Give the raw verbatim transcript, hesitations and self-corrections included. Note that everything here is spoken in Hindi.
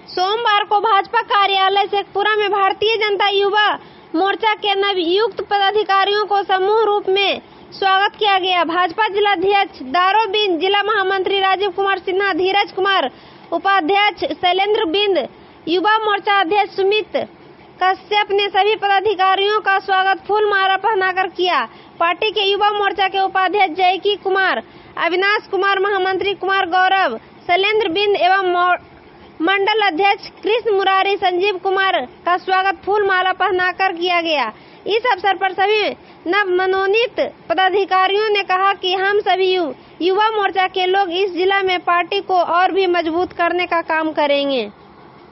सोमवार को भाजपा कार्यालय शेखपुरा में भारतीय जनता युवा मोर्चा के नवनियुक्त पदाधिकारियों को समूह रूप में स्वागत किया गया। भाजपा जिलाध्यक्ष दारो बिंद, जिला महामंत्री राजीव कुमार सिन्हा, धीरज कुमार, उपाध्यक्ष शैलेंद्र बिंद, युवा मोर्चा अध्यक्ष सुमित कश्यप ने सभी पदाधिकारियों का स्वागत फूल माला पहनाकर किया। पार्टी के युवा मोर्चा के उपाध्यक्ष जयकी कुमार, अविनाश कुमार, महामंत्री कुमार गौरव, शैलेंद्र बिंद एवं मंडल अध्यक्ष कृष्ण मुरारी संजीव कुमार का स्वागत फूल माला पहनाकर किया गया। इस अवसर पर सभी नव मनोनीत पदाधिकारियों ने कहा कि हम सभी यु, युवा मोर्चा के लोग इस जिला में पार्टी को और भी मजबूत करने का काम करेंगे।